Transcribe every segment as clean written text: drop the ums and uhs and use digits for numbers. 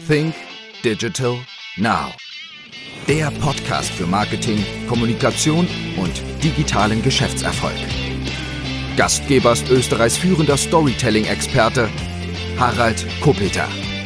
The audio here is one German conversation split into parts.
Think Digital Now. Der Podcast für Marketing, Kommunikation und digitalen Geschäftserfolg. Gastgeber ist Österreichs führender Storytelling-Experte Harald Kopeter.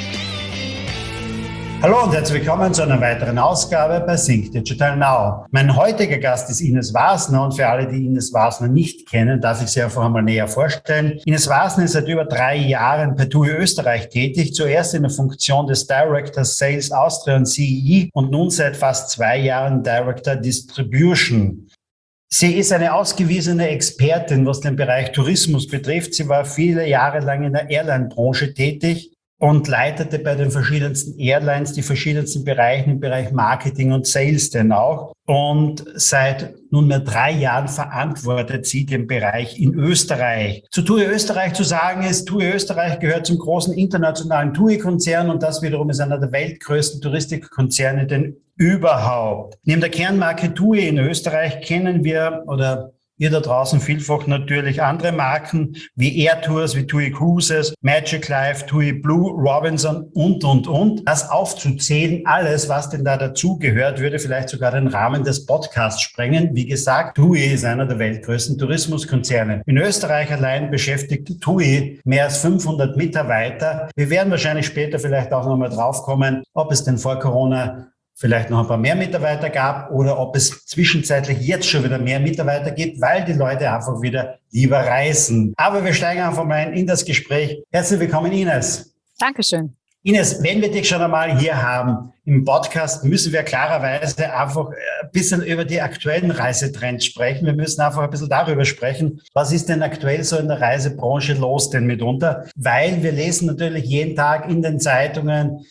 Hallo und herzlich willkommen zu einer weiteren Ausgabe bei Think Digital Now. Mein heutiger Gast ist Ines Wasner und für alle, die Ines Wasner nicht kennen, darf ich sie einfach einmal näher vorstellen. Ines Wasner ist seit über 3 Jahren bei TUI Österreich tätig, zuerst in der Funktion des Directors Sales Austria und CEE und nun seit fast 2 Jahren Director Distribution. Sie ist eine ausgewiesene Expertin, was den Bereich Tourismus betrifft. Sie war viele Jahre lang in der Airline-Branche tätig und leitete bei den verschiedensten Airlines die verschiedensten Bereiche im Bereich Marketing und Sales denn auch. Und seit nunmehr 3 Jahren verantwortet sie den Bereich in Österreich. Zu TUI Österreich zu sagen ist, TUI Österreich gehört zum großen internationalen TUI-Konzern und das wiederum ist einer der weltgrößten Touristikkonzerne denn überhaupt. Neben der Kernmarke TUI in Österreich kennen wir oder ihr da draußen vielfach natürlich andere Marken wie Air Tours, wie TUI Cruises, Magic Life, TUI Blue, Robinson und. Das aufzuzählen, alles, was denn da dazugehört, würde vielleicht sogar den Rahmen des Podcasts sprengen. Wie gesagt, TUI ist einer der weltgrößten Tourismuskonzerne. In Österreich allein beschäftigt TUI mehr als 500 Mitarbeiter. Wir werden wahrscheinlich später vielleicht auch nochmal draufkommen, ob es denn vor Corona vielleicht noch ein paar mehr Mitarbeiter gab oder ob es zwischenzeitlich jetzt schon wieder mehr Mitarbeiter gibt, weil die Leute einfach wieder lieber reisen. Aber wir steigen einfach mal in das Gespräch. Herzlich willkommen, Ines. Dankeschön. Ines, wenn wir dich schon einmal hier haben im Podcast, müssen wir klarerweise einfach ein bisschen über die aktuellen Reisetrends sprechen. Wir müssen einfach ein bisschen darüber sprechen, was ist denn aktuell so in der Reisebranche los denn mitunter? Weil wir lesen natürlich jeden Tag in den Zeitungen,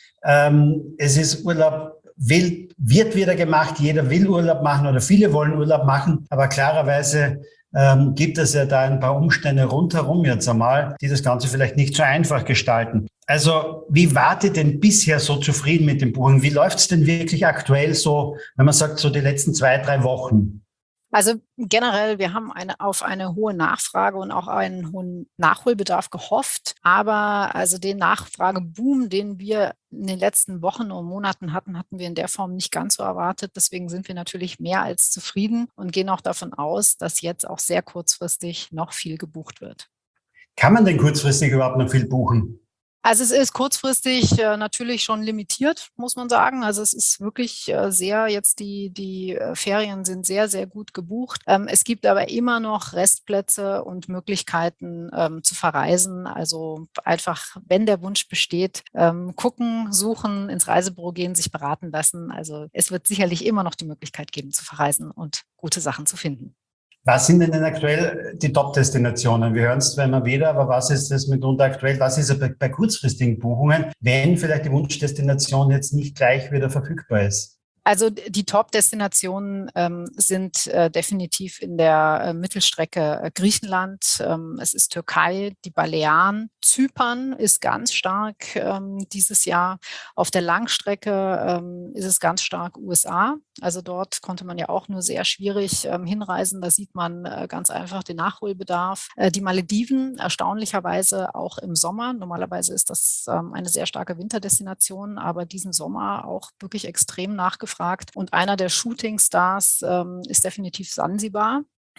es ist Urlaub, wird wieder gemacht, jeder will Urlaub machen oder viele wollen Urlaub machen, aber klarerweise gibt es ja da ein paar Umstände rundherum jetzt einmal, die das Ganze vielleicht nicht so einfach gestalten. Also wie wart ihr denn bisher so zufrieden mit dem Buchen? Wie läuft es denn wirklich aktuell so, wenn man sagt, so die letzten 2, 3 Wochen? Also generell, wir haben auf eine hohe Nachfrage und auch einen hohen Nachholbedarf gehofft. Aber also den Nachfrageboom, den wir in den letzten Wochen und Monaten hatten wir in der Form nicht ganz so erwartet. Deswegen sind wir natürlich mehr als zufrieden und gehen auch davon aus, dass jetzt auch sehr kurzfristig noch viel gebucht wird. Kann man denn kurzfristig überhaupt noch viel buchen? Also es ist kurzfristig natürlich schon limitiert, muss man sagen. Also es ist wirklich sehr, jetzt die Ferien sind sehr, sehr gut gebucht. Es gibt aber immer noch Restplätze und Möglichkeiten zu verreisen. Also einfach, wenn der Wunsch besteht, gucken, suchen, ins Reisebüro gehen, sich beraten lassen. Also es wird sicherlich immer noch die Möglichkeit geben, zu verreisen und gute Sachen zu finden. Was sind denn aktuell die Top-Destinationen? Wir hören es zwar immer wieder, aber was ist das mitunter aktuell? Was ist bei kurzfristigen Buchungen, wenn vielleicht die Wunschdestination jetzt nicht gleich wieder verfügbar ist? Also die Top-Destinationen sind definitiv in der Mittelstrecke Griechenland, es ist Türkei, die Balearen, Zypern ist ganz stark dieses Jahr. Auf der Langstrecke ist es ganz stark USA. Also dort konnte man ja auch nur sehr schwierig hinreisen. Da sieht man ganz einfach den Nachholbedarf. Die Malediven erstaunlicherweise auch im Sommer. Normalerweise ist das eine sehr starke Winterdestination, aber diesen Sommer auch wirklich extrem nachgefragt. Und einer der Shooting-Stars ist definitiv Sansibar,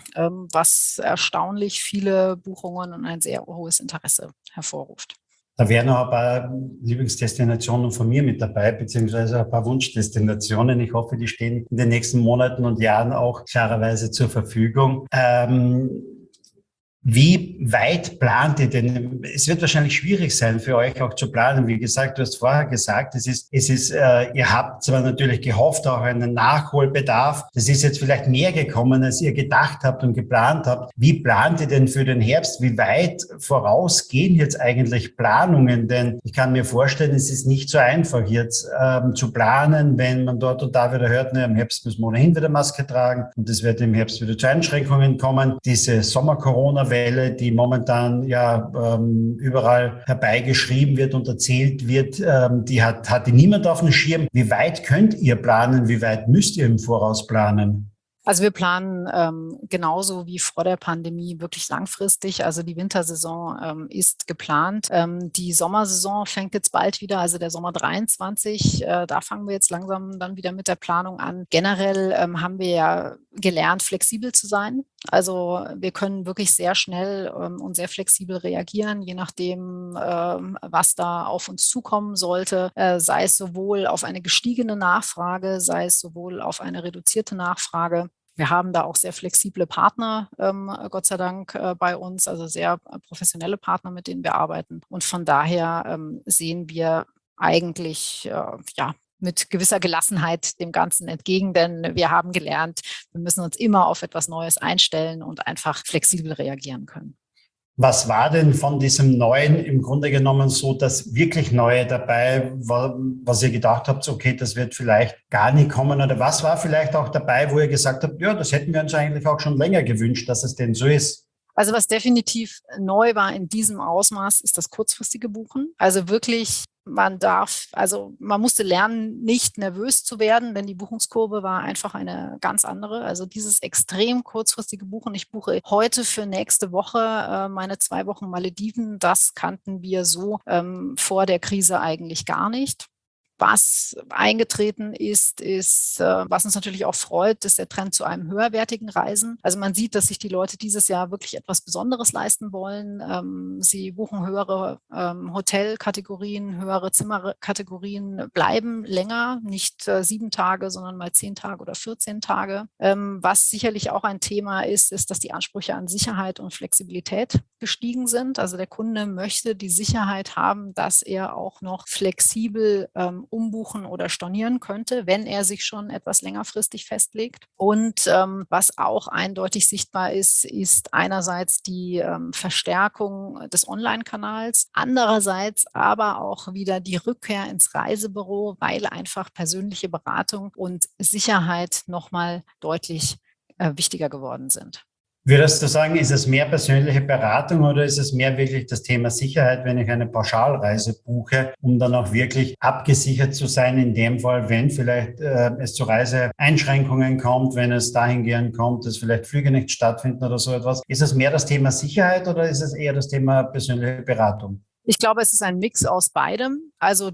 was erstaunlich viele Buchungen und ein sehr hohes Interesse hervorruft. Da wären auch ein paar Lieblingsdestinationen von mir mit dabei, beziehungsweise ein paar Wunschdestinationen. Ich hoffe, die stehen in den nächsten Monaten und Jahren auch klarerweise zur Verfügung. Wie weit plant ihr denn? Es wird wahrscheinlich schwierig sein für euch auch zu planen. Wie gesagt, du hast vorher gesagt, ihr habt zwar natürlich gehofft, auch einen Nachholbedarf. Das ist jetzt vielleicht mehr gekommen, als ihr gedacht habt und geplant habt. Wie plant ihr denn für den Herbst? Wie weit voraus gehen jetzt eigentlich Planungen? Denn ich kann mir vorstellen, es ist nicht so einfach jetzt zu planen, wenn man dort und da wieder hört, im Herbst müssen wir ohnehin wieder Maske tragen und es wird im Herbst wieder zu Einschränkungen kommen. Diese Sommer-Corona-Welle, die momentan überall herbeigeschrieben wird und erzählt wird, die hatte niemand auf dem Schirm. Wie weit könnt ihr planen? Wie weit müsst ihr im Voraus planen? Also wir planen genauso wie vor der Pandemie wirklich langfristig. Also die Wintersaison ist geplant. Die Sommersaison fängt jetzt bald wieder, also der Sommer 23. Da fangen wir jetzt langsam dann wieder mit der Planung an. Generell haben wir ja gelernt, flexibel zu sein. Also wir können wirklich sehr schnell und sehr flexibel reagieren, je nachdem, was da auf uns zukommen sollte, sei es sowohl auf eine gestiegene Nachfrage, sei es sowohl auf eine reduzierte Nachfrage. Wir haben da auch sehr flexible Partner, Gott sei Dank, bei uns, also sehr professionelle Partner, mit denen wir arbeiten. Und von daher sehen wir eigentlich, mit gewisser Gelassenheit dem Ganzen entgegen, denn wir haben gelernt, wir müssen uns immer auf etwas Neues einstellen und einfach flexibel reagieren können. Was war denn von diesem Neuen im Grunde genommen so das wirklich Neue dabei, was ihr gedacht habt, okay, das wird vielleicht gar nicht kommen? Oder was war vielleicht auch dabei, wo ihr gesagt habt, ja, das hätten wir uns eigentlich auch schon länger gewünscht, dass es denn so ist? Also was definitiv neu war in diesem Ausmaß, ist das kurzfristige Buchen. Also wirklich, man musste lernen, nicht nervös zu werden, denn die Buchungskurve war einfach eine ganz andere. Also dieses extrem kurzfristige Buchen. Ich buche heute für nächste Woche meine 2 Wochen Malediven. Das kannten wir so vor der Krise eigentlich gar nicht. Was eingetreten ist, was uns natürlich auch freut, ist der Trend zu einem höherwertigen Reisen. Also man sieht, dass sich die Leute dieses Jahr wirklich etwas Besonderes leisten wollen. Sie buchen höhere Hotelkategorien, höhere Zimmerkategorien, bleiben länger, nicht 7 Tage, sondern mal 10 Tage oder 14 Tage. Was sicherlich auch ein Thema ist, dass die Ansprüche an Sicherheit und Flexibilität gestiegen sind. Also der Kunde möchte die Sicherheit haben, dass er auch noch flexibel umbuchen oder stornieren könnte, wenn er sich schon etwas längerfristig festlegt. Und was auch eindeutig sichtbar ist einerseits die Verstärkung des Online-Kanals, andererseits aber auch wieder die Rückkehr ins Reisebüro, weil einfach persönliche Beratung und Sicherheit nochmal deutlich wichtiger geworden sind. Würdest du sagen, ist es mehr persönliche Beratung oder ist es mehr wirklich das Thema Sicherheit, wenn ich eine Pauschalreise buche, um dann auch wirklich abgesichert zu sein, in dem Fall, wenn vielleicht es zu Reiseeinschränkungen kommt, wenn es dahingehend kommt, dass vielleicht Flüge nicht stattfinden oder so etwas. Ist es mehr das Thema Sicherheit oder ist es eher das Thema persönliche Beratung? Ich glaube, es ist ein Mix aus beidem. Also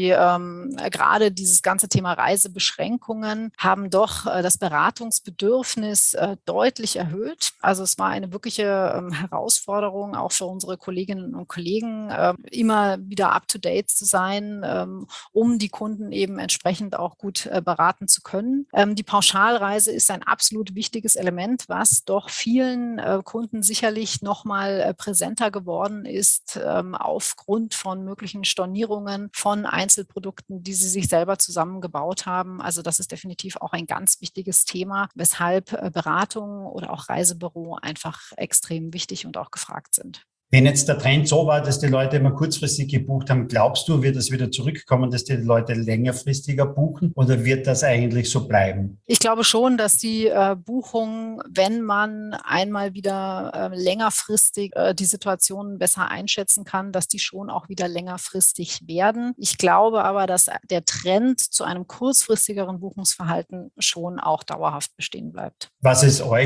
gerade dieses ganze Thema Reisebeschränkungen haben doch das Beratungsbedürfnis deutlich erhöht. Also es war eine wirkliche Herausforderung, auch für unsere Kolleginnen und Kollegen, immer wieder up-to-date zu sein, um die Kunden eben entsprechend auch gut beraten zu können. Die Pauschalreise ist ein absolut wichtiges Element, was doch vielen Kunden sicherlich nochmal präsenter geworden ist, aufgrund von möglichen Stornierungen von Einzelprodukten, die sie sich selber zusammengebaut haben. Also das ist definitiv auch ein ganz wichtiges Thema, weshalb Beratung oder auch Reisebüro einfach extrem wichtig und auch gefragt sind. Wenn jetzt der Trend so war, dass die Leute immer kurzfristig gebucht haben, glaubst du, wird es wieder zurückkommen, dass die Leute längerfristiger buchen oder wird das eigentlich so bleiben? Ich glaube schon, dass die Buchung, wenn man einmal wieder längerfristig die Situation besser einschätzen kann, dass die schon auch wieder längerfristig werden. Ich glaube aber, dass der Trend zu einem kurzfristigeren Buchungsverhalten schon auch dauerhaft bestehen bleibt. Was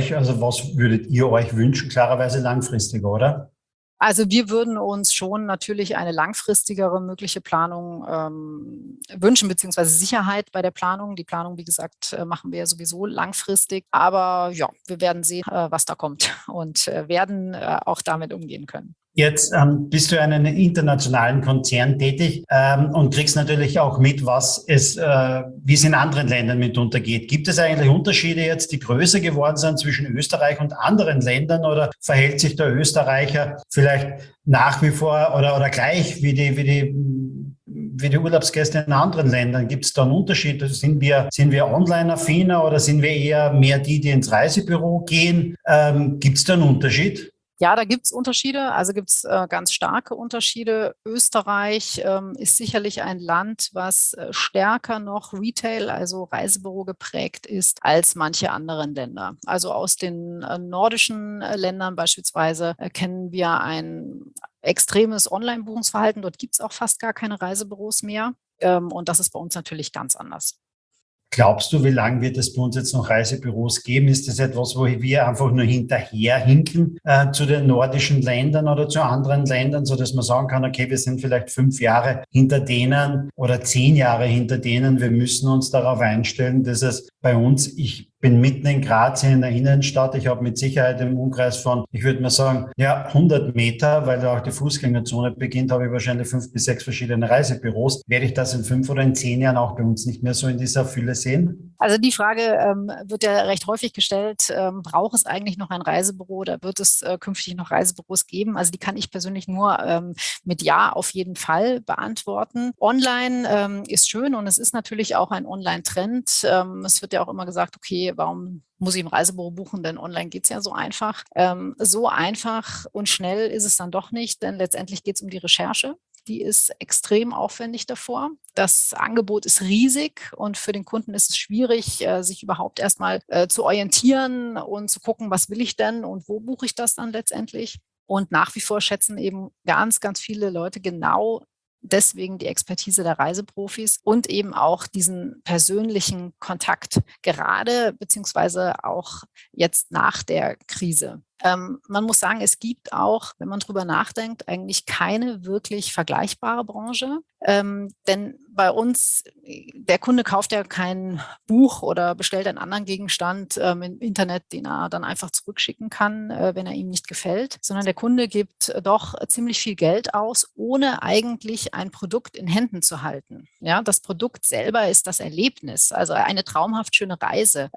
würdet ihr euch wünschen? Klarerweise langfristiger, oder? Also wir würden uns schon natürlich eine langfristigere mögliche Planung wünschen, beziehungsweise Sicherheit bei der Planung. Die Planung, wie gesagt, machen wir ja sowieso langfristig. Aber ja, wir werden sehen, was da kommt und werden auch damit umgehen können. Jetzt bist du in einem internationalen Konzern tätig und kriegst natürlich auch mit, wie es in anderen Ländern mitunter geht. Gibt es eigentlich Unterschiede jetzt, die größer geworden sind zwischen Österreich und anderen Ländern oder verhält sich der Österreicher vielleicht nach wie vor oder gleich wie die Urlaubsgäste in anderen Ländern? Gibt es da einen Unterschied? Also sind wir online-affiner oder sind wir eher mehr die ins Reisebüro gehen? Gibt es da einen Unterschied? Ja, da gibt's Unterschiede, also gibt's ganz starke Unterschiede. Österreich ist sicherlich ein Land, was stärker noch Retail, also Reisebüro geprägt ist, als manche anderen Länder. Also aus den nordischen Ländern beispielsweise kennen wir ein extremes Online-Buchungsverhalten. Dort gibt's auch fast gar keine Reisebüros mehr. Und das ist bei uns natürlich ganz anders. Glaubst du, wie lange wird es bei uns jetzt noch Reisebüros geben? Ist das etwas, wo wir einfach nur hinterherhinken zu den nordischen Ländern oder zu anderen Ländern, so dass man sagen kann, okay, wir sind vielleicht 5 Jahre hinter denen oder 10 Jahre hinter denen. Wir müssen uns darauf einstellen, dass es bei uns, ich bin mitten in Graz in der Innenstadt. Ich habe mit Sicherheit im Umkreis von, ich würde mal sagen, 100 Meter, weil da auch die Fußgängerzone beginnt, habe ich wahrscheinlich 5 bis 6 verschiedene Reisebüros. Werde ich das in 5 oder in 10 Jahren auch bei uns nicht mehr so in dieser Fülle sehen? Also die Frage wird ja recht häufig gestellt, braucht es eigentlich noch ein Reisebüro oder wird es künftig noch Reisebüros geben? Also die kann ich persönlich nur mit Ja auf jeden Fall beantworten. Online ist schön und es ist natürlich auch ein Online-Trend. Es wird ja auch immer gesagt, okay, warum muss ich im Reisebüro buchen, denn online geht es ja so einfach. So einfach und schnell ist es dann doch nicht, denn letztendlich geht es um die Recherche. Die ist extrem aufwendig davor. Das Angebot ist riesig und für den Kunden ist es schwierig, sich überhaupt erstmal zu orientieren und zu gucken, was will ich denn und wo buche ich das dann letztendlich. Und nach wie vor schätzen eben ganz, ganz viele Leute genau deswegen die Expertise der Reiseprofis und eben auch diesen persönlichen Kontakt, gerade beziehungsweise auch jetzt nach der Krise. Man muss sagen, es gibt auch, wenn man drüber nachdenkt, eigentlich keine wirklich vergleichbare Branche. Denn bei uns, der Kunde kauft ja kein Buch oder bestellt einen anderen Gegenstand im Internet, den er dann einfach zurückschicken kann, wenn er ihm nicht gefällt, sondern der Kunde gibt doch ziemlich viel Geld aus, ohne eigentlich ein Produkt in Händen zu halten. Ja, das Produkt selber ist das Erlebnis, also eine traumhaft schöne Reise,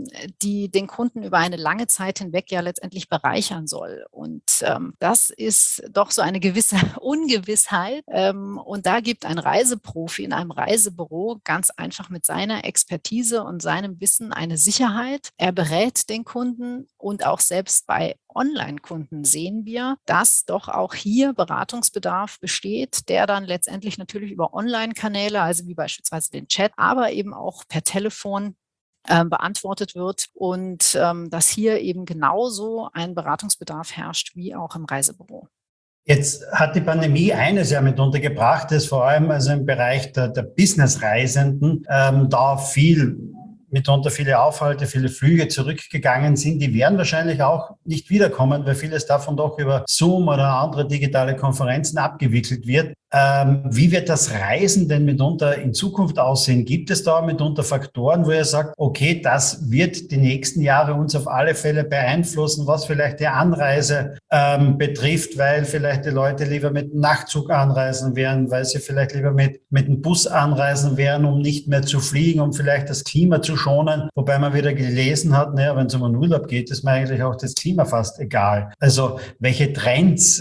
die den Kunden über eine lange Zeit hinweg ja letztendlich bereichern soll. Und das ist doch so eine gewisse Ungewissheit. Und da gibt ein Reiseprofi in einem Reisebüro ganz einfach mit seiner Expertise und seinem Wissen eine Sicherheit. Er berät den Kunden und auch selbst bei Online-Kunden sehen wir, dass doch auch hier Beratungsbedarf besteht, der dann letztendlich natürlich über Online-Kanäle, also wie beispielsweise den Chat, aber eben auch per Telefon beantwortet wird und dass hier eben genauso ein Beratungsbedarf herrscht wie auch im Reisebüro. Jetzt hat die Pandemie eines ja mitunter gebracht, dass vor allem also im Bereich der Business-Reisenden da mitunter viele Aufhalte, viele Flüge zurückgegangen sind. Die werden wahrscheinlich auch nicht wiederkommen, weil vieles davon doch über Zoom oder andere digitale Konferenzen abgewickelt wird. Wie wird das Reisen denn mitunter in Zukunft aussehen? Gibt es da mitunter Faktoren, wo ihr sagt, okay, das wird die nächsten Jahre uns auf alle Fälle beeinflussen, was vielleicht die Anreise betrifft, weil vielleicht die Leute lieber mit dem Nachtzug anreisen werden, weil sie vielleicht lieber mit dem Bus anreisen werden, um nicht mehr zu fliegen, um vielleicht das Klima zu schonen. Wobei man wieder gelesen hat, naja, wenn es um einen Urlaub geht, ist mir eigentlich auch das Klima fast egal. Also welche Trends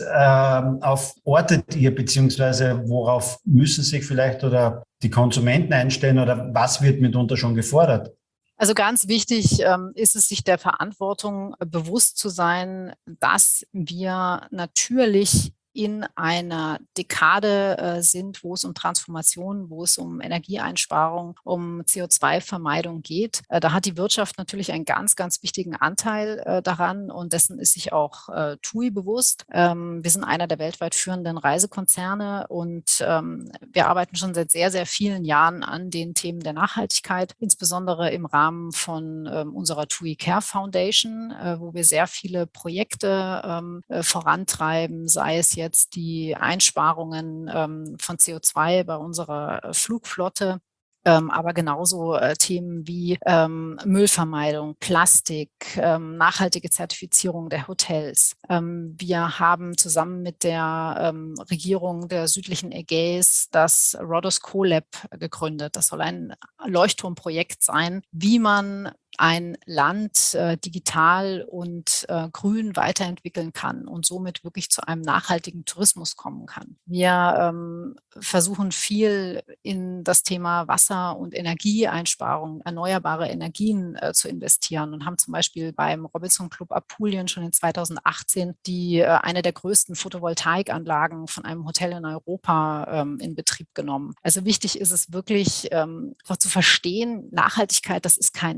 ortet ihr, beziehungsweise worauf müssen sich vielleicht oder die Konsumenten einstellen oder was wird mitunter schon gefordert? Also ganz wichtig ist es, sich der Verantwortung bewusst zu sein, dass wir natürlich in einer Dekade sind, wo es um Transformation, wo es um Energieeinsparung, um CO2-Vermeidung geht. Da hat die Wirtschaft natürlich einen ganz, ganz wichtigen Anteil daran und dessen ist sich auch TUI bewusst. Wir sind einer der weltweit führenden Reisekonzerne und wir arbeiten schon seit sehr, sehr vielen Jahren an den Themen der Nachhaltigkeit, insbesondere im Rahmen von unserer TUI Care Foundation, wo wir sehr viele Projekte vorantreiben, sei es jetzt die Einsparungen von CO2 bei unserer Flugflotte, aber genauso Themen wie Müllvermeidung, Plastik, nachhaltige Zertifizierung der Hotels. Wir haben zusammen mit der Regierung der südlichen Ägäis das Rhodos CoLab gegründet. Das soll ein Leuchtturmprojekt sein, wie man ein Land digital und grün weiterentwickeln kann und somit wirklich zu einem nachhaltigen Tourismus kommen kann. Wir versuchen viel in das Thema Wasser- und Energieeinsparung, erneuerbare Energien zu investieren und haben zum Beispiel beim Robinson Club Apulien schon in 2018 eine der größten Photovoltaikanlagen von einem Hotel in Europa in Betrieb genommen. Also wichtig ist es wirklich zu verstehen, Nachhaltigkeit, das ist kein Trend,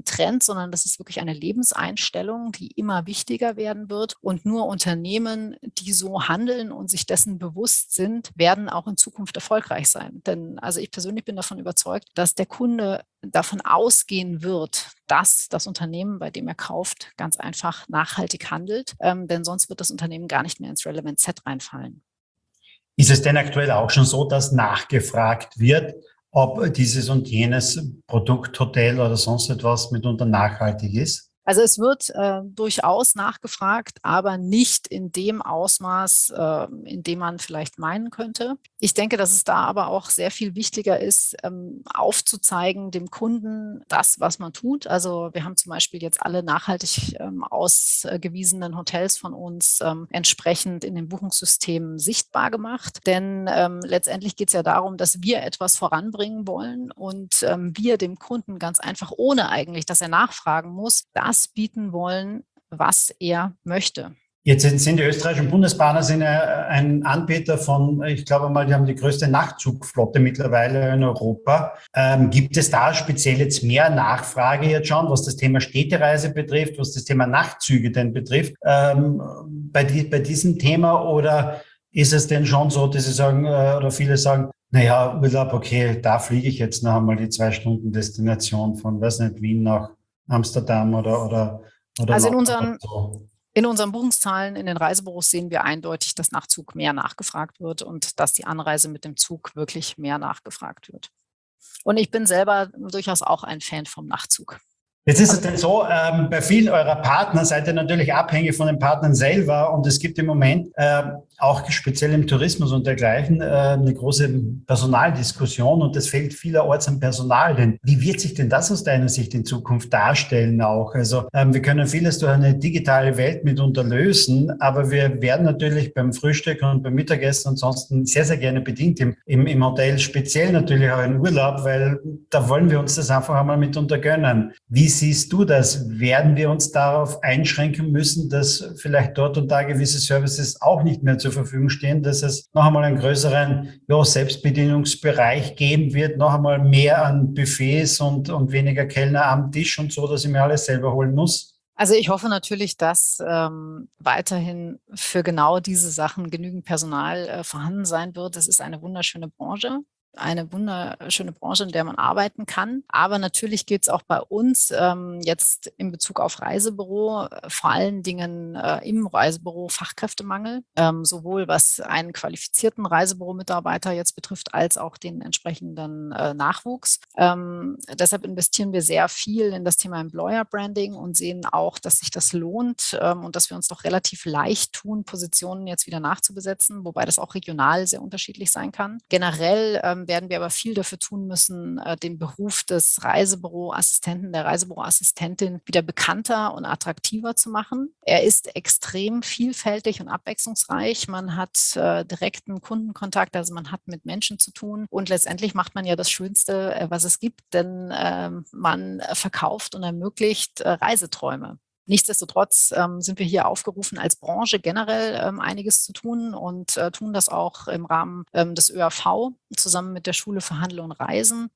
sondern das ist wirklich eine Lebenseinstellung, die immer wichtiger werden wird. Und nur Unternehmen, die so handeln und sich dessen bewusst sind, werden auch in Zukunft erfolgreich sein. Denn also ich persönlich bin davon überzeugt, dass der Kunde davon ausgehen wird, dass das Unternehmen, bei dem er kauft, ganz einfach nachhaltig handelt. Denn sonst wird das Unternehmen gar nicht mehr ins Relevant Set reinfallen. Ist es denn aktuell auch schon so, dass nachgefragt wird, ob dieses und jenes Produkt, Hotel oder sonst etwas mitunter nachhaltig ist? Also es wird durchaus nachgefragt, aber nicht in dem Ausmaß, in dem man vielleicht meinen könnte. Ich denke, dass es da aber auch sehr viel wichtiger ist, aufzuzeigen dem Kunden das, was man tut. Also wir haben zum Beispiel jetzt alle nachhaltig ausgewiesenen Hotels von uns entsprechend in den Buchungssystemen sichtbar gemacht. Denn letztendlich geht es ja darum, dass wir etwas voranbringen wollen und wir dem Kunden ganz einfach, ohne eigentlich, dass er nachfragen muss, das bieten wollen, was er möchte. Jetzt sind die österreichischen Bundesbahnen ein Anbieter von, ich glaube mal, die haben die größte Nachtzugflotte mittlerweile in Europa. Gibt es da speziell jetzt mehr Nachfrage jetzt schon, was das Thema Städtereise betrifft, was das Thema Nachtzüge denn betrifft, bei diesem Thema? Oder ist es denn schon so, dass Sie sagen, oder viele sagen, naja, Urlaub, okay, da fliege ich jetzt noch einmal die 2 Stunden Destination von, weiß nicht, Wien nach Amsterdam oder also so. In unseren Buchungszahlen in den Reisebüros sehen wir eindeutig, dass nach Zug mehr nachgefragt wird und dass die Anreise mit dem Zug wirklich mehr nachgefragt wird. Und ich bin selber durchaus auch ein Fan vom Nachtzug. Jetzt ist es denn so, bei vielen eurer Partner seid ihr natürlich abhängig von den Partnern selber und es gibt im Moment auch speziell im Tourismus und dergleichen eine große Personaldiskussion und es fehlt vielerorts an Personal. Denn wie wird sich denn das aus deiner Sicht in Zukunft darstellen auch? Also wir können vieles durch eine digitale Welt mitunter lösen, aber wir werden natürlich beim Frühstück und beim Mittagessen ansonsten sehr, sehr gerne bedient im Hotel, speziell natürlich auch im Urlaub, weil da wollen wir uns das einfach einmal mitunter gönnen. Wie siehst du das? Werden wir uns darauf einschränken müssen, dass vielleicht dort und da gewisse Services auch nicht mehr zur Verfügung stehen, dass es noch einmal einen größeren Selbstbedienungsbereich geben wird, noch einmal mehr an Buffets und weniger Kellner am Tisch und so, dass ich mir alles selber holen muss? Also ich hoffe natürlich, dass weiterhin für genau diese Sachen genügend Personal vorhanden sein wird. Das ist eine wunderschöne Branche. Eine wunderschöne Branche, in der man arbeiten kann. Aber natürlich geht es auch bei uns jetzt in Bezug auf Reisebüro, vor allen Dingen im Reisebüro Fachkräftemangel, sowohl was einen qualifizierten Reisebüromitarbeiter jetzt betrifft, als auch den entsprechenden Nachwuchs. Deshalb investieren wir sehr viel in das Thema Employer Branding und sehen auch, dass sich das lohnt und dass wir uns doch relativ leicht tun, Positionen jetzt wieder nachzubesetzen, wobei das auch regional sehr unterschiedlich sein kann. Generell werden wir aber viel dafür tun müssen, den Beruf des Reisebüroassistenten, der Reisebüroassistentin wieder bekannter und attraktiver zu machen. Er ist extrem vielfältig und abwechslungsreich. Man hat direkten Kundenkontakt, also man hat mit Menschen zu tun und letztendlich macht man ja das Schönste, was es gibt, denn man verkauft und ermöglicht Reiseträume. Nichtsdestotrotz sind wir hier aufgerufen, als Branche generell einiges zu tun und tun das auch im Rahmen des ÖAV zusammen mit der Schule für Handel und Reisen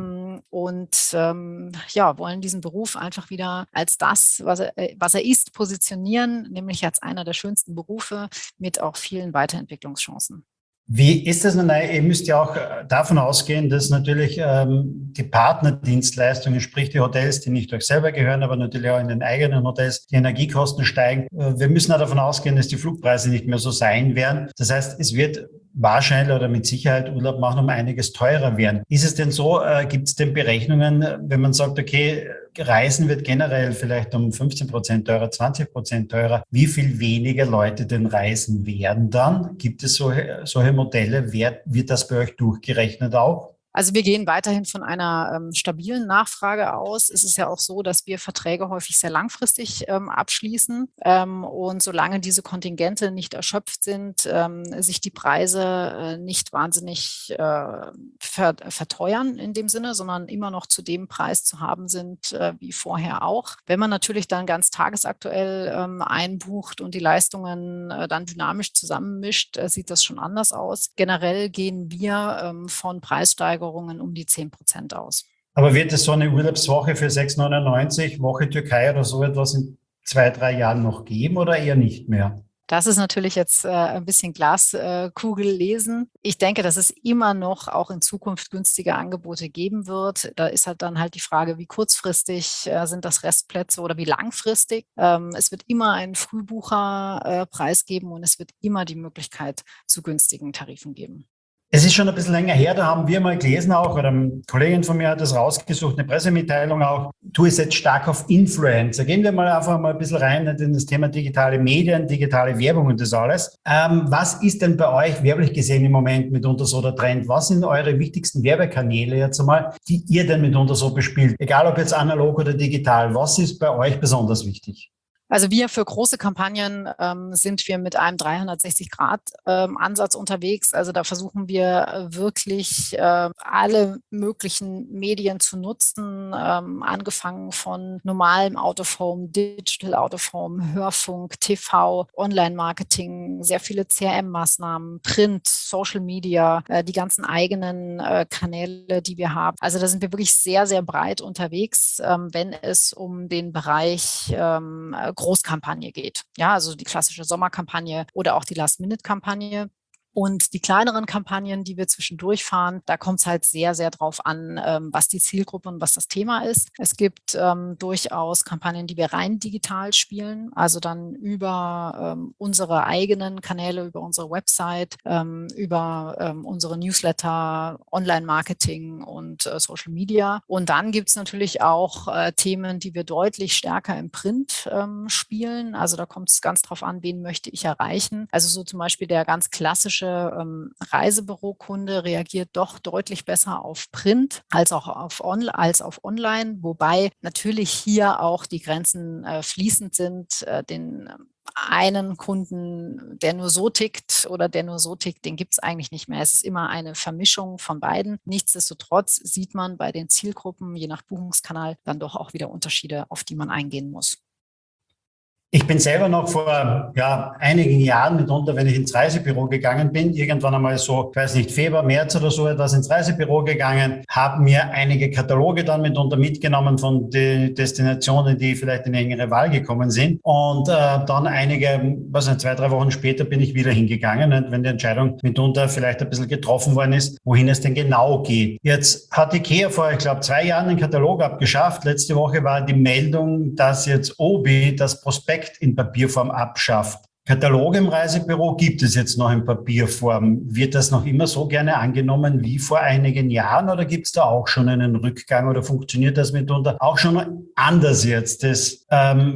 wollen diesen Beruf einfach wieder als das, was er ist, positionieren, nämlich als einer der schönsten Berufe mit auch vielen Weiterentwicklungschancen. Wie ist das nun? Ihr müsst ja auch davon ausgehen, dass natürlich die Partnerdienstleistungen, sprich die Hotels, die nicht euch selber gehören, aber natürlich auch in den eigenen Hotels, die Energiekosten steigen. Wir müssen auch davon ausgehen, dass die Flugpreise nicht mehr so sein werden. Das heißt, es wird wahrscheinlich oder mit Sicherheit Urlaub machen um einiges teurer werden. Ist es denn so, gibt es denn Berechnungen, wenn man sagt, okay, Reisen wird generell vielleicht um 15% teurer, 20% teurer, wie viel weniger Leute denn reisen werden dann? Gibt es solche Modelle? Wird das bei euch durchgerechnet auch? Also wir gehen weiterhin von einer stabilen Nachfrage aus. Es ist ja auch so, dass wir Verträge häufig sehr langfristig abschließen. Und solange diese Kontingente nicht erschöpft sind, sich die Preise nicht wahnsinnig verteuern in dem Sinne, sondern immer noch zu dem Preis zu haben sind wie vorher auch. Wenn man natürlich dann ganz tagesaktuell einbucht und die Leistungen dann dynamisch zusammenmischt, sieht das schon anders aus. Generell gehen wir von Preissteigerungen um die 10% aus. Aber wird es so eine Urlaubswoche für 6,99, Woche Türkei oder so etwas in 2, 3 Jahren noch geben oder eher nicht mehr? Das ist natürlich jetzt ein bisschen Glaskugel lesen. Ich denke, dass es immer noch auch in Zukunft günstige Angebote geben wird. Da ist halt dann halt die Frage, wie kurzfristig sind das Restplätze oder wie langfristig. Es wird immer einen Frühbucherpreis geben und es wird immer die Möglichkeit zu günstigen Tarifen geben. Es ist schon ein bisschen länger her, da haben wir mal gelesen auch, oder eine Kollegin von mir hat das rausgesucht, eine Pressemitteilung auch, du ist jetzt stark auf Influencer. Gehen wir mal einfach mal ein bisschen rein in das Thema digitale Medien, digitale Werbung und das alles. Was ist denn bei euch werblich gesehen im Moment mitunter so der Trend? Was sind eure wichtigsten Werbekanäle jetzt einmal, die ihr denn mitunter so bespielt? Egal ob jetzt analog oder digital, was ist bei euch besonders wichtig? Also wir für große Kampagnen sind wir mit einem 360-Grad-Ansatz unterwegs. Also da versuchen wir wirklich alle möglichen Medien zu nutzen, angefangen von normalem Out-of-Home, Digital Out-of-Home, Hörfunk, TV, Online-Marketing, sehr viele CRM-Maßnahmen, Print, Social Media, die ganzen eigenen Kanäle, die wir haben. Also da sind wir wirklich sehr, sehr breit unterwegs, wenn es um den Bereich Großkampagne geht. Ja, also die klassische Sommerkampagne oder auch die Last-Minute-Kampagne. Und die kleineren Kampagnen, die wir zwischendurch fahren, da kommt es halt sehr, sehr drauf an, was die Zielgruppe und was das Thema ist. Es gibt durchaus Kampagnen, die wir rein digital spielen, also dann über unsere eigenen Kanäle, über unsere Website, über unsere Newsletter, Online-Marketing und Social Media. Und dann gibt es natürlich auch Themen, die wir deutlich stärker im Print spielen. Also da kommt es ganz drauf an, wen möchte ich erreichen. Also so zum Beispiel der ganz klassische Reisebürokunde reagiert doch deutlich besser auf Print als auch auf Online, wobei natürlich hier auch die Grenzen fließend sind. Den einen Kunden, der nur so tickt oder der nur so tickt, den gibt es eigentlich nicht mehr. Es ist immer eine Vermischung von beiden. Nichtsdestotrotz sieht man bei den Zielgruppen, je nach Buchungskanal, dann doch auch wieder Unterschiede, auf die man eingehen muss. Ich bin selber noch vor einigen Jahren mitunter, wenn ich ins Reisebüro gegangen bin, irgendwann einmal so, ich weiß nicht, Februar, März oder so etwas ins Reisebüro gegangen, habe mir einige Kataloge dann mitunter mitgenommen von den Destinationen, die vielleicht in engere Wahl gekommen sind. Und dann einige, 2, 3 Wochen später bin ich wieder hingegangen, wenn die Entscheidung mitunter vielleicht ein bisschen getroffen worden ist, wohin es denn genau geht. Jetzt hat IKEA vor, ich glaube, 2 Jahren den Katalog abgeschafft. Letzte Woche war die Meldung, dass jetzt Obi das Prospekt in Papierform abschafft. Katalog im Reisebüro gibt es jetzt noch in Papierform. Wird das noch immer so gerne angenommen wie vor einigen Jahren oder gibt es da auch schon einen Rückgang oder funktioniert das mitunter auch schon anders jetzt, dass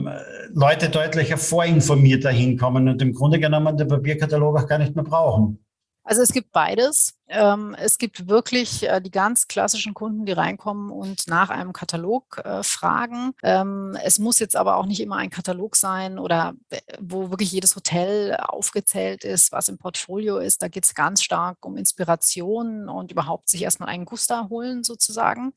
Leute deutlich vorinformierter hinkommen und im Grunde genommen den Papierkatalog auch gar nicht mehr brauchen? Also es gibt beides. Es gibt wirklich die ganz klassischen Kunden, die reinkommen und nach einem Katalog fragen. Es muss jetzt aber auch nicht immer ein Katalog sein oder wo wirklich jedes Hotel aufgezählt ist, was im Portfolio ist. Da geht es ganz stark um Inspiration und überhaupt sich erstmal einen Guster holen sozusagen.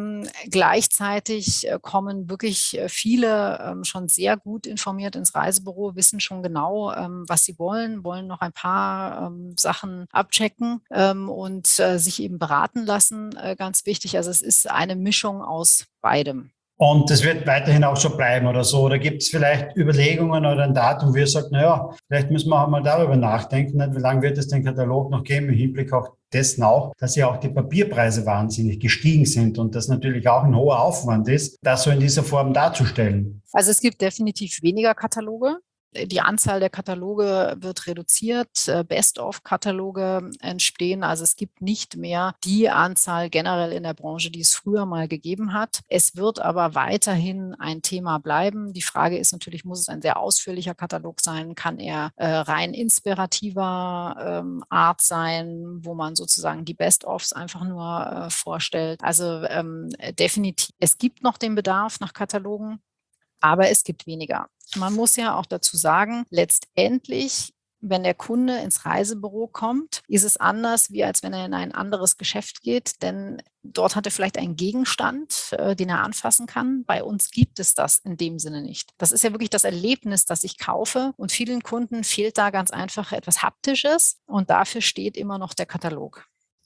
Gleichzeitig kommen wirklich viele schon sehr gut informiert ins Reisebüro, wissen schon genau, was sie wollen noch ein paar Sachen abchecken und sich eben beraten lassen, ganz wichtig. Also es ist eine Mischung aus beidem. Und das wird weiterhin auch so bleiben oder so? Oder gibt es vielleicht Überlegungen oder ein Datum, wo ihr sagt, naja, vielleicht müssen wir auch mal darüber nachdenken, nicht? Wie lange wird es den Katalog noch geben, im Hinblick auch dessen auch, dass ja auch die Papierpreise wahnsinnig gestiegen sind und das natürlich auch ein hoher Aufwand ist, das so in dieser Form darzustellen? Also es gibt definitiv weniger Kataloge. Die Anzahl der Kataloge wird reduziert, Best-of-Kataloge entstehen. Also es gibt nicht mehr die Anzahl generell in der Branche, die es früher mal gegeben hat. Es wird aber weiterhin ein Thema bleiben. Die Frage ist natürlich, muss es ein sehr ausführlicher Katalog sein? Kann er rein inspirativer Art sein, wo man sozusagen die Best-ofs einfach nur vorstellt? Also definitiv, es gibt noch den Bedarf nach Katalogen, aber es gibt weniger. Man muss ja auch dazu sagen, letztendlich, wenn der Kunde ins Reisebüro kommt, ist es anders, wie als wenn er in ein anderes Geschäft geht, denn dort hat er vielleicht einen Gegenstand, den er anfassen kann. Bei uns gibt es das in dem Sinne nicht. Das ist ja wirklich das Erlebnis, das ich kaufe und vielen Kunden fehlt da ganz einfach etwas Haptisches und dafür steht immer noch der Katalog.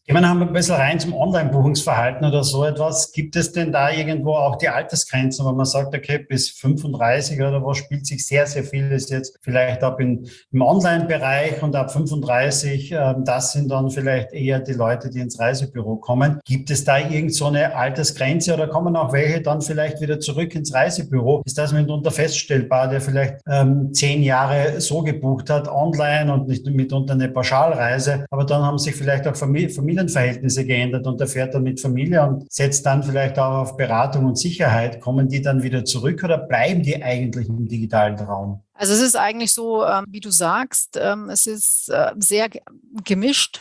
Gehen wir noch ein bisschen rein zum Online-Buchungsverhalten oder so etwas. Gibt es denn da irgendwo auch die Altersgrenzen, wo man sagt, okay, bis 35 oder was spielt sich sehr, sehr vieles jetzt vielleicht ab im Online-Bereich und ab 35, das sind dann vielleicht eher die Leute, die ins Reisebüro kommen. Gibt es da irgend so eine Altersgrenze oder kommen auch welche dann vielleicht wieder zurück ins Reisebüro? Ist das mitunter feststellbar, der vielleicht 10 Jahre so gebucht hat, online und nicht mitunter eine Pauschalreise, aber dann haben sich vielleicht auch Familienverhältnisse geändert und er fährt dann mit Familie und setzt dann vielleicht auch auf Beratung und Sicherheit. Kommen die dann wieder zurück oder bleiben die eigentlich im digitalen Raum? Also es ist eigentlich so, wie du sagst, es ist sehr gemischt.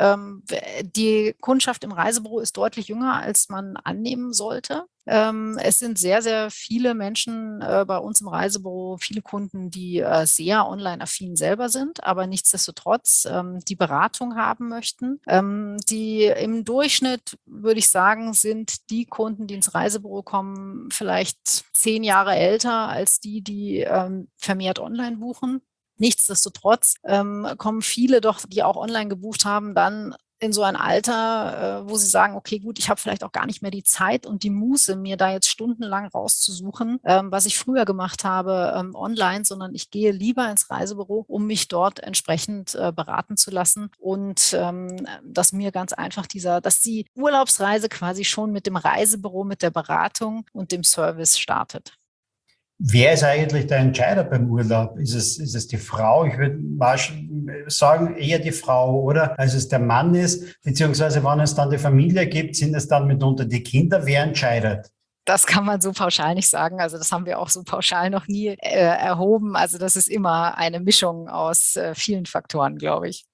Die Kundschaft im Reisebüro ist deutlich jünger, als man annehmen sollte. Es sind sehr, sehr viele Menschen bei uns im Reisebüro, viele Kunden, die sehr online-affin selber sind, aber nichtsdestotrotz die Beratung haben möchten. Die im Durchschnitt, würde ich sagen, sind die Kunden, die ins Reisebüro kommen, vielleicht 10 Jahre älter als die vermehrt online buchen. Nichtsdestotrotz kommen viele doch, die auch online gebucht haben, dann in so ein Alter, wo sie sagen, okay, gut, ich habe vielleicht auch gar nicht mehr die Zeit und die Muße, mir da jetzt stundenlang rauszusuchen, was ich früher gemacht habe online, sondern ich gehe lieber ins Reisebüro, um mich dort entsprechend beraten zu lassen und dass mir ganz einfach dass die Urlaubsreise quasi schon mit dem Reisebüro, mit der Beratung und dem Service startet. Wer ist eigentlich der Entscheider beim Urlaub? Ist es die Frau? Ich würde mal sagen, eher die Frau, oder? Als es der Mann ist, beziehungsweise wenn es dann die Familie gibt, sind es dann mitunter die Kinder. Wer entscheidet? Das kann man so pauschal nicht sagen. Also das haben wir auch so pauschal noch nie erhoben. Also das ist immer eine Mischung aus vielen Faktoren, glaube ich.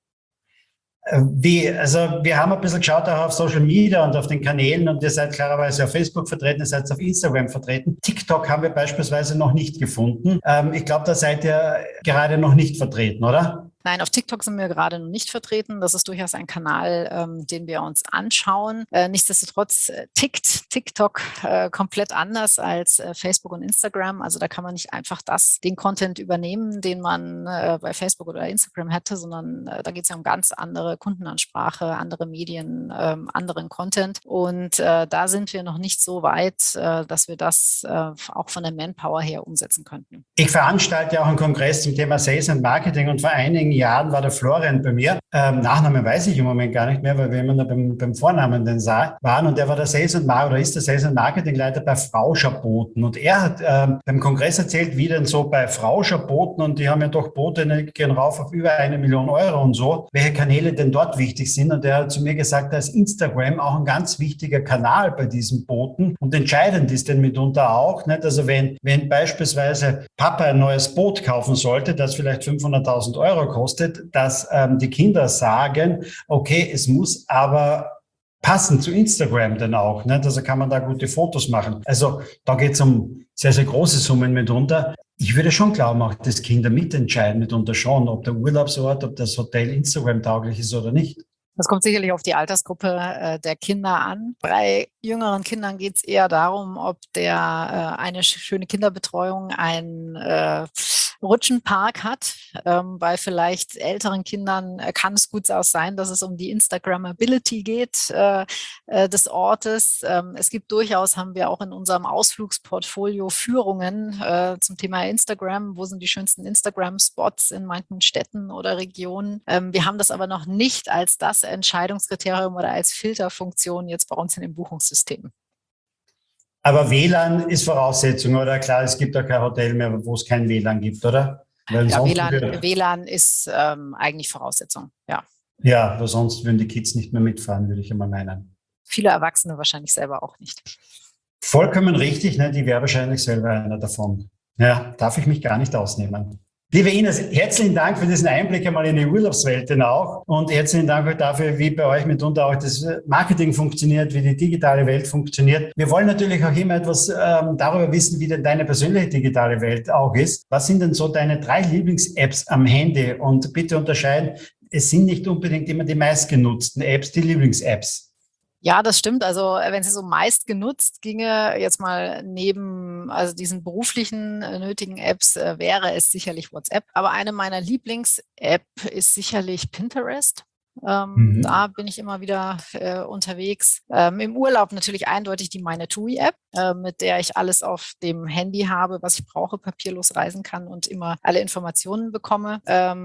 Also wir haben ein bisschen geschaut auch auf Social Media und auf den Kanälen und ihr seid klarerweise auf Facebook vertreten, ihr seid auf Instagram vertreten. TikTok haben wir beispielsweise noch nicht gefunden. Ich glaube, da seid ihr gerade noch nicht vertreten, oder? Nein, auf TikTok sind wir gerade noch nicht vertreten. Das ist durchaus ein Kanal, den wir uns anschauen. Nichtsdestotrotz tickt TikTok komplett anders als Facebook und Instagram. Also da kann man nicht einfach den Content übernehmen, den man bei Facebook oder Instagram hätte, sondern da geht es ja um ganz andere Kundenansprache, andere Medien, anderen Content. Und da sind wir noch nicht so weit, dass wir das auch von der Manpower her umsetzen könnten. Ich veranstalte ja auch einen Kongress zum Thema Sales and Marketing und vor einigen Jahren war der Florian bei mir. Nachnamen weiß ich im Moment gar nicht mehr, weil wir immer nur beim Vornamen den waren und der war der Sales and Marketing oder ist der Sales and Marketing Leiter bei Frauscher Booten und er hat beim Kongress erzählt, wie denn so bei Frauscher Booten und die haben ja doch Boote, die gehen rauf auf über 1 Million Euro und so, welche Kanäle denn dort wichtig sind und er hat zu mir gesagt, da ist Instagram auch ein ganz wichtiger Kanal bei diesen Booten und entscheidend ist denn mitunter auch, nicht? Also wenn beispielsweise Papa ein neues Boot kaufen sollte, das vielleicht 500.000 Euro kostet, dass die Kinder sagen, okay, es muss aber passen zu Instagram dann auch. Nicht? Also kann man da gute Fotos machen. Also da geht es um sehr, sehr große Summen mitunter. Ich würde schon glauben, auch dass Kinder mitentscheiden mitunter schon, ob der Urlaubsort, ob das Hotel Instagram-tauglich ist oder nicht. Das kommt sicherlich auf die Altersgruppe der Kinder an. Bei jüngeren Kindern geht es eher darum, ob eine schöne Kinderbetreuung ein Rutschenpark hat. Bei vielleicht älteren Kindern kann es gut sein, dass es um die Instagrammability geht des Ortes. Es gibt durchaus, haben wir auch in unserem Ausflugsportfolio Führungen zum Thema Instagram. Wo sind die schönsten Instagram-Spots in manchen Städten oder Regionen? Wir haben das aber noch nicht als das Entscheidungskriterium oder als Filterfunktion jetzt bei uns in dem Buchungssystem. Aber WLAN ist Voraussetzung, oder? Klar, es gibt ja kein Hotel mehr, wo es kein WLAN gibt, oder? Ja, WLAN ist eigentlich Voraussetzung, ja. Ja, weil sonst würden die Kids nicht mehr mitfahren, würde ich einmal meinen. Viele Erwachsene wahrscheinlich selber auch nicht. Vollkommen richtig, ne? Die wäre wahrscheinlich selber einer davon. Ja, darf ich mich gar nicht ausnehmen. Liebe Ines, herzlichen Dank für diesen Einblick einmal in die Urlaubswelt denn auch und herzlichen Dank dafür, wie bei euch mitunter auch das Marketing funktioniert, wie die digitale Welt funktioniert. Wir wollen natürlich auch immer etwas darüber wissen, wie denn deine persönliche digitale Welt auch ist. Was sind denn so deine 3 Lieblings-Apps am Handy? Und bitte unterscheiden, es sind nicht unbedingt immer die meistgenutzten Apps, die Lieblings-Apps. Ja, das stimmt. Also wenn es so meist genutzt ginge, jetzt mal neben diesen beruflichen nötigen Apps, wäre es sicherlich WhatsApp. Aber eine meiner Lieblings-App ist sicherlich Pinterest. Da bin ich immer wieder unterwegs. Im Urlaub natürlich eindeutig die Meine TUI-App, mit der ich alles auf dem Handy habe, was ich brauche, papierlos reisen kann und immer alle Informationen bekomme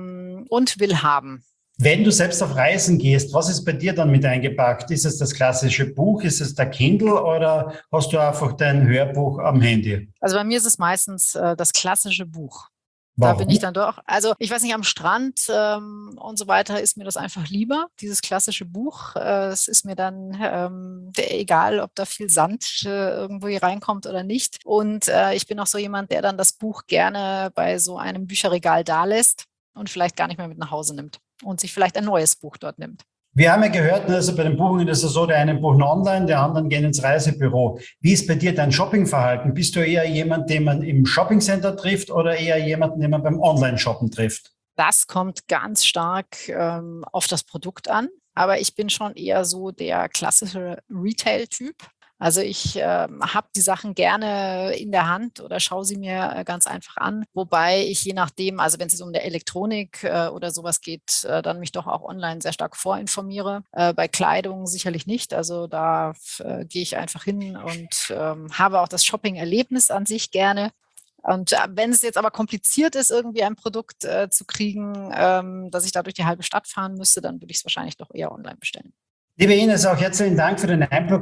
und will haben. Wenn du selbst auf Reisen gehst, was ist bei dir dann mit eingepackt? Ist es das klassische Buch? Ist es der Kindle oder hast du einfach dein Hörbuch am Handy? Also bei mir ist es meistens das klassische Buch. Warum? Da bin ich dann doch, also ich weiß nicht, am Strand und so weiter ist mir das einfach lieber, dieses klassische Buch. Es ist mir dann egal, ob da viel Sand irgendwo hier reinkommt oder nicht. Und ich bin auch so jemand, der dann das Buch gerne bei so einem Bücherregal dalässt und vielleicht gar nicht mehr mit nach Hause nimmt und sich vielleicht ein neues Buch dort nimmt. Wir haben ja gehört, also bei den Buchungen ist es so, der einen buchen online, der anderen gehen ins Reisebüro. Wie ist bei dir dein Shoppingverhalten? Bist du eher jemand, den man im Shoppingcenter trifft oder eher jemanden, den man beim Online-Shoppen trifft? Das kommt ganz stark auf das Produkt an, aber ich bin schon eher so der klassische Retail-Typ. Also ich habe die Sachen gerne in der Hand oder schaue sie mir ganz einfach an, wobei ich je nachdem, also wenn es um der Elektronik oder sowas geht, dann mich doch auch online sehr stark vorinformiere. Bei Kleidung sicherlich nicht, also da gehe ich einfach hin und habe auch das Shopping-Erlebnis an sich gerne. Und wenn es jetzt aber kompliziert ist, irgendwie ein Produkt zu kriegen, dass ich da durch die halbe Stadt fahren müsste, dann würde ich es wahrscheinlich doch eher online bestellen. Liebe Ines, auch herzlichen Dank für den Einblick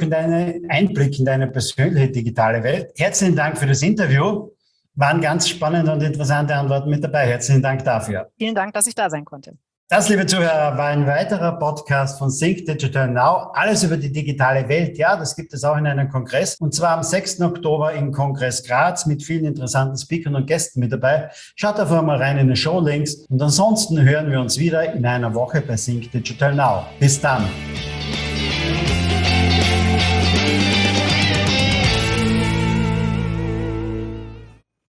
in deine persönliche digitale Welt. Herzlichen Dank für das Interview. Waren ganz spannende und interessante Antworten mit dabei. Herzlichen Dank dafür. Vielen Dank, dass ich da sein konnte. Das, liebe Zuhörer, war ein weiterer Podcast von Think Digital Now. Alles über die digitale Welt. Ja, das gibt es auch in einem Kongress. Und zwar am 6. Oktober im Kongress Graz mit vielen interessanten Speakern und Gästen mit dabei. Schaut einfach mal rein in den Showlinks. Und ansonsten hören wir uns wieder in einer Woche bei Think Digital Now. Bis dann.